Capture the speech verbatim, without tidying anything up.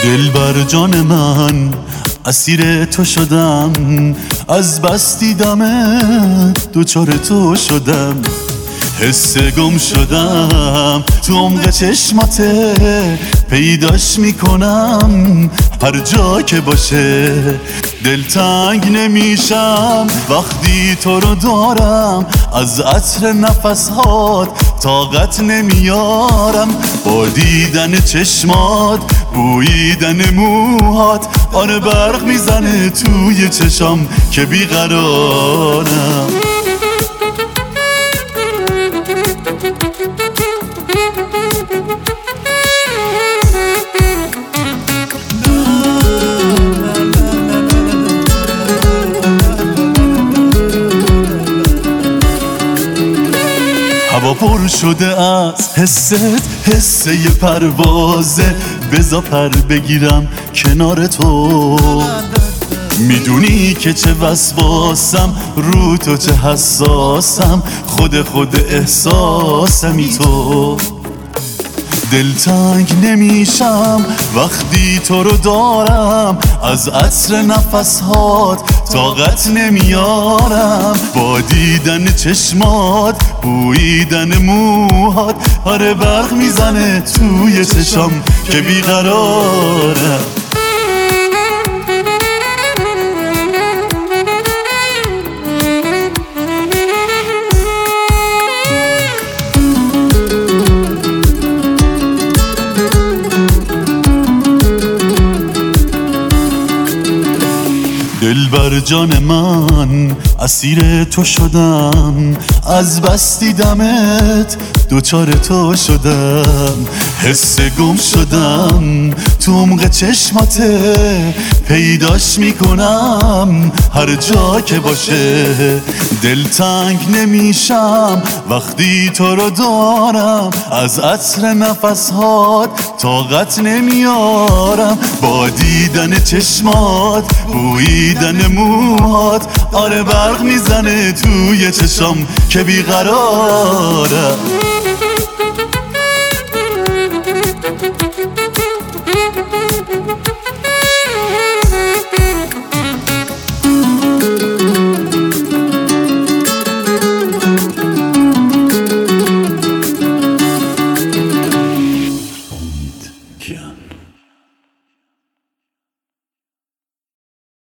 دل بر جان من اسیر تو شدم، از بس دیدمت دوچار تو شدم. حس گم شدم تو عمق چشماته، پیداش میکنم هر جا که باشه. دلتنگ نمیشم وقتی تو رو دارم، از عطر نفسهات طاقت نمیارم. با دیدن چشمات، بوییدن موهات، آره برق میزنه توی چشام که بیقرارم. هوا پر شده از حست، حسه ی پروازه. بذار پر بگیرم کنار تو، میدونی که چه وسواسم، رو تو چه حساسم، خود خود احساسمی تو. دلتنگ نمیشم وقتی تو رو دارم، از عطر نفسهات طاقت نمیارم. با دیدن چشمات، بوییدن موهات، آره برق میزنه توی چشام که بیقرارم. دل بر جان من اسیر تو شدم، از بس دیدمت دوچار تو شدم. حس گم شدم تو عمق چشماته، پیداش میکنم هر جا که باشه. دلتنگ نمیشم وقتی تو رو دارم، از عطر نفسهات طاقت نمیارم. با دیدن چشمات، بوییدن موهات، آره برق میزنه توی چشام که بیقرارم. امید کیان.